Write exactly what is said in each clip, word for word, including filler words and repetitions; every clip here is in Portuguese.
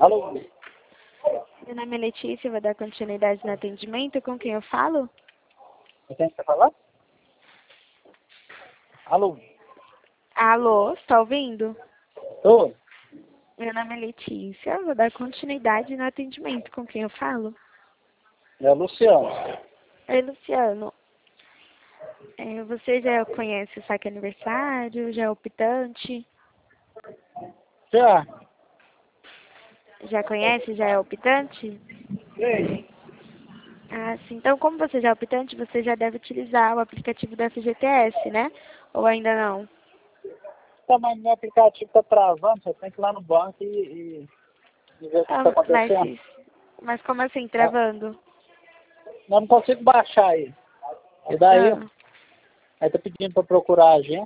Alô? Meu nome é Letícia, vou dar continuidade no atendimento. Com quem eu falo? Com quem você falar? Alô? Alô, está ouvindo? Tô? Meu nome é Letícia, vou dar continuidade no atendimento. Com quem eu falo? É o Luciano. Oi, Luciano. É, você já conhece o saque aniversário? Já é optante? Já? Já conhece? Já é optante? Ei. Ah, sim. Então, como você já é optante, você já deve utilizar o aplicativo do F G T S, né? Ou ainda não? Tá, mas meu aplicativo tá travando, você tem que ir lá no banco e, e, e ver o que Ah, tá mas, acontecendo. mas como assim, Ah, travando? eu não consigo baixar aí. E daí, Ah, aí tá pedindo pra procurar a agência.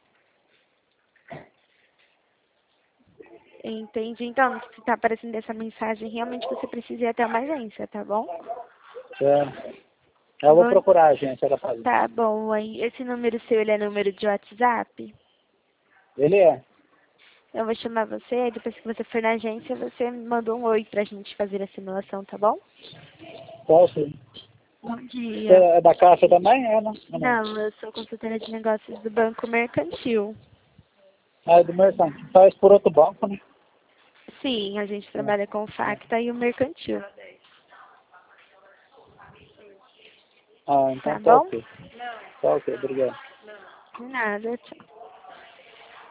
entendi. Então, se tá aparecendo essa mensagem, realmente você precisa ir até uma agência, tá bom? É, eu vou Vou- procurar a agência da Fazenda. Tá bom, aí. Esse número seu, ele é número de WhatsApp? Ele é? Eu vou chamar você, aí depois que você for na agência, você manda um oi pra gente fazer a simulação, tá bom? Qual sim? Bom Você dia. é da Caixa também? É, não? Ou não? Não, eu sou consultora de negócios do Banco Mercantil. Ah, é do Mercante. Faz por outro banco, né? Sim, a gente É. trabalha com o Facta e o Mercantil. Ah, então Tá tá bom? ok. Tá ok, obrigado. De nada, tchau.